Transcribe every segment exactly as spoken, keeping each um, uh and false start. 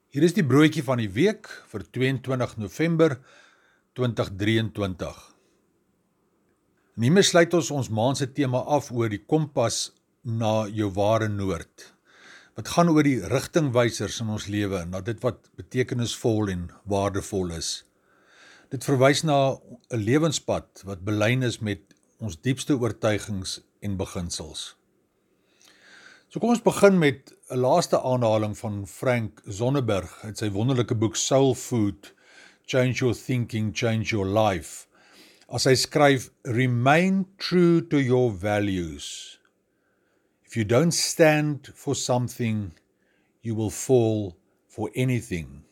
Hier is die broodjie van die week vir tweeëntwintig November twintig drieëntwintig. En hiermee sluit ons ons maand se tema af oor die kompas na jou ware noord. Wat gaan oor die rigtingwysers in ons lewe, na dit wat betekenisvol en waardevol is. Dit verwys na 'n lewenspad wat belyn is met ons diepste oortuigings en beginsels. So kom ons begin met 'n laaste aanhaling van Frank Zonneberg uit sy wonderlike boek Soul Food, Change Your Thinking, Change Your Life. As hy skryf, remain true to your values. If you don't stand for something, you will fall for anything.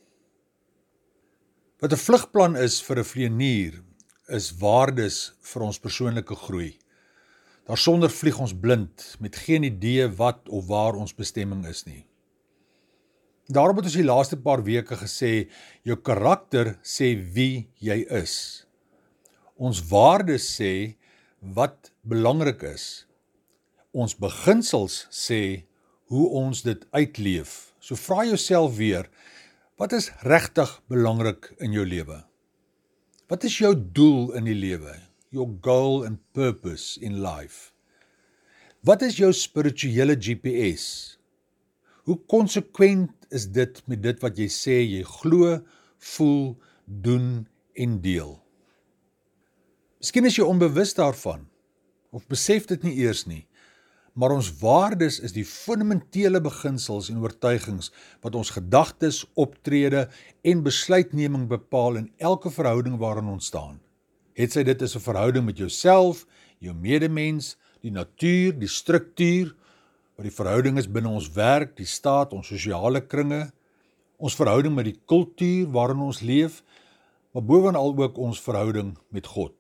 Wat 'n vlugplan is vir 'n vlieënier, is waardes vir ons persoonlike groei. Daarsonder vlieg ons blind, met geen idee wat of waar ons bestemming is nie. Daarom het ons die laaste paar weke gesê, jou karakter sê wie jy is. Ons waardes sê wat belangrik is. Ons beginsels sê hoe ons dit uitleef. So vra jouself weer, wat is regtig belangrik in jou lewe? Wat is jou doel in die lewe? Your goal and purpose in life. Wat is jou spirituele G P S? Hoe konsekwent is dit met dit wat jy sê jy glo, voel, doen en deel? Miskien is jy onbewus daarvan, of besef dit nie eers nie, maar ons waardes is die fundamentele beginsels en oortuigings wat ons gedagtes, optrede en besluitneming bepaal in elke verhouding waarin ons staan. Het sy dit is 'n verhouding met jouself, jou medemens, die natuur, die struktuur, wat die verhouding is binne ons werk, die staat, ons sosiale kringe, ons verhouding met die kultuur waarin ons leef, maar bovenal ook ons verhouding met God.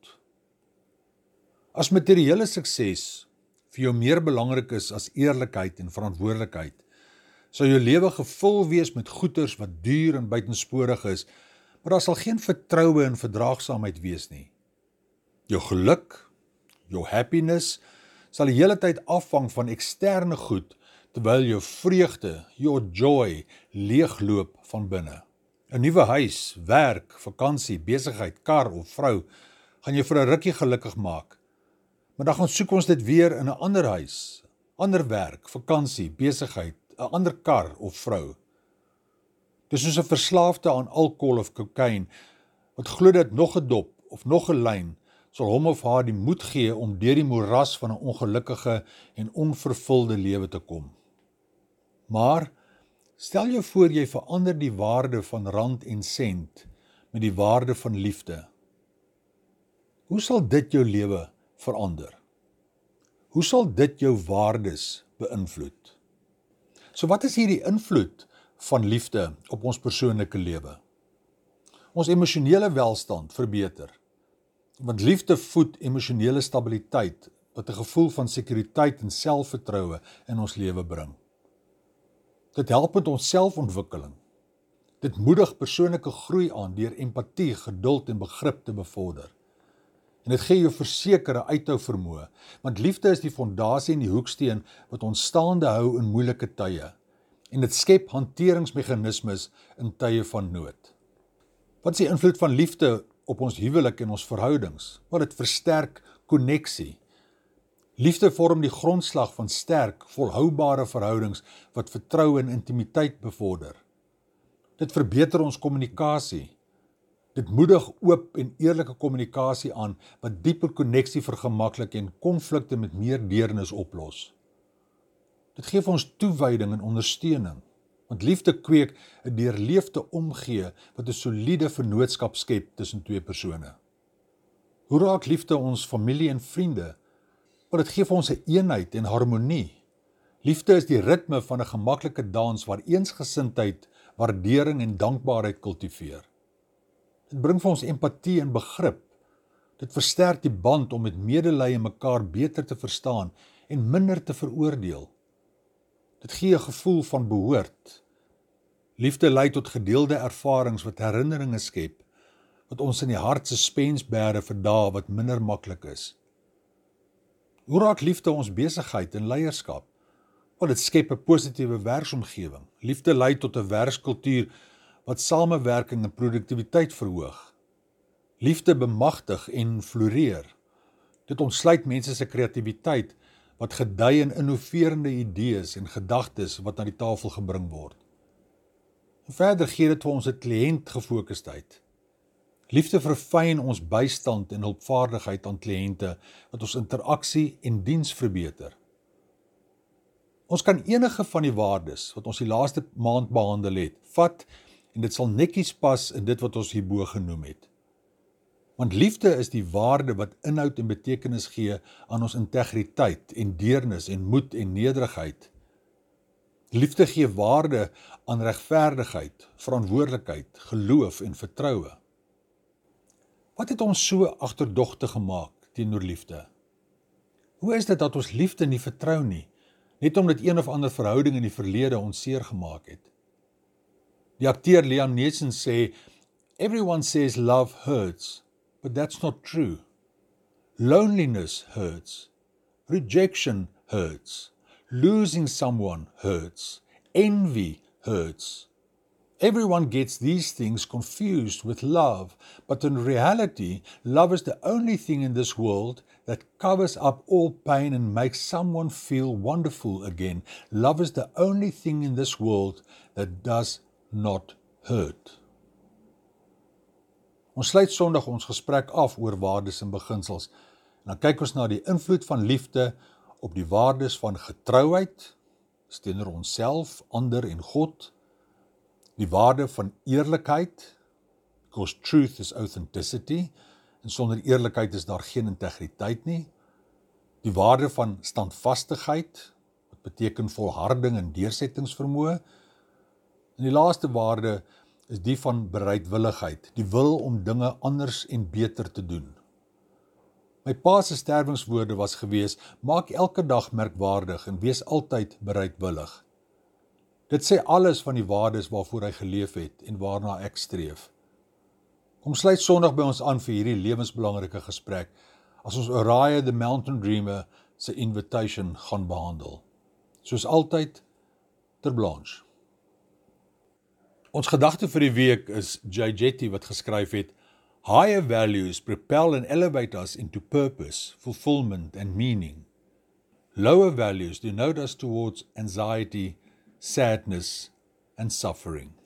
As materiële sukses vir jou meer belangrik is as eerlikheid en verantwoordelikheid, sal jou lewe gevul wees met goeders wat duur en buitensporig is, maar daar sal geen vertroue en verdraagsaamheid wees nie. Jou geluk, jou happiness, sal die hele tyd afhang van eksterne goed, terwyl jou vreugde, your joy, leegloop van binne. 'n Nuwe huis, werk, vakansie, besigheid, kar of vrou, gaan jou vir 'n rukkie gelukkig maak. Maar dan gaan soek ons dit weer in 'n ander huis, ander werk, vakansie, besigheid, 'n ander kar of vrou. Dis soos 'n verslaafde aan alkohol of kokain, wat glo dat nog 'n dop of nog 'n lyn sal hom of haar die moed gee om deur die moeras van 'n ongelukkige en onvervulde lewe te kom. Maar, stel jou voor jy verander die waarde van rand en sent met die waarde van liefde. Hoe sal dit jou lewe verander? Hoe sal dit jou waardes beïnvloed? So wat is hier die invloed van liefde op ons persoonlike lewe? Ons emosionele welstand verbeter. Want liefde voed emosionele stabiliteit, wat 'n gevoel van sekuriteit en selfvertroue in ons lewe bring. Dit help met ons selfontwikkeling. Dit moedig persoonlike groei aan deur empatie, geduld en begrip te bevorder. En dit gee jou versekerde uithou vermoë, want liefde is die fondasie en die hoeksteen wat ons staande hou in moeilike tye. En dit skep hanteringsmeganismes in tye van nood. Wat is die invloed van liefde op ons huwelik en ons verhoudings? Wat dit versterk koneksie. Liefde vorm die grondslag van sterk, volhoubare verhoudings wat vertroue en intimiteit bevorder. Dit verbeter ons kommunikasie. Dit moedig oop en eerlike kommunikasie aan wat dieper koneksie vergemaklik en konflikte met meer deernis oplos. Dit gee vir ons toewyding en ondersteuning, want liefde kweek 'n deurleefde omgee wat 'n soliede vennootskap skep tussen twee persone. Hoe raak liefde ons familie en vriende? Want dit gee vir ons 'n eenheid en harmonie. Liefde is die ritme van 'n gemaklike dans waar eensgesindheid, waardering en dankbaarheid kultiveer. Dit bring vir ons empatie en begrip. Dit versterk die band om met medelee mekaar beter te verstaan en minder te veroordeel. Dit gee 'n gevoel van behoort. Liefde lei tot gedeelde ervarings wat herinneringe skep, wat ons in die hart suspens bære vir dae wat minder maklik is. Hoe raak liefde ons besigheid en leierskap? Wel, dit skep 'n positiewe werksomgewing. Liefde lei tot 'n werkskultuur wat samewerking en produktiwiteit verhoog. Liefde bemagtig en floreer. Dit ontsluit mense se kreatiwiteit wat gedei in innoverende idees en gedagtes wat na die tafel gebring word. En verder gee dit vir ons 'n kliëntgefokusdheid. Liefde verfyn ons bystand en hulpvaardigheid aan kliënte wat ons interaksie en diens verbeter. Ons kan enige van die waardes wat ons die laaste maand behandel het, vat en dit sal netjies pas in dit wat ons hierbo genoem het. Want liefde is die waarde wat inhoud en betekenis gee aan ons integriteit en deernis en moed en nederigheid. Liefde gee waarde aan regverdigheid, verantwoordelikheid, geloof en vertroue. Wat het ons so agterdogtig gemaak teenoor liefde? Hoe is dit dat ons liefde nie vertrou nie, net omdat een of ander verhouding in die verlede ons seer gemaak het? Die akteur Liam Neeson sê, "Everyone says love hurts, but that's not true. Loneliness hurts. Rejection hurts. Losing someone hurts. Envy hurts. Everyone gets these things confused with love, but in reality, love is the only thing in this world that covers up all pain and makes someone feel wonderful again. Love is the only thing in this world that does not hurt." Ons sluit Sondag ons gesprek af oor waardes en beginsels. En dan kyk ons na die invloed van liefde op die waardes van getrouheid, teenoor onsself, ander en God, die waarde van eerlikheid, because truth is authenticity, en sonder eerlikheid is daar geen integriteit nie, die waarde van standvastigheid, wat beteken volharding en deursettingsvermoë, en die laaste waarde is die van bereidwilligheid, die wil om dinge anders en beter te doen. My pa se sterwingswoorde was gewees, maak elke dag merkwaardig en wees altyd bereidwillig. Dit sê alles van die waardes waarvoor hy geleef het en waarna ek streef. Kom sluit Sondag by ons aan vir hierdie lewensbelangrike gesprek, as ons Uriah the Mountain Dreamer se invitation gaan behandel. Soos altyd, ter Blanche. Ons gedagte vir die week is Jay Jetty wat geskryf het, "Higher values propel and elevate us into purpose, fulfillment and meaning. Lower values denote us towards anxiety, sadness and suffering."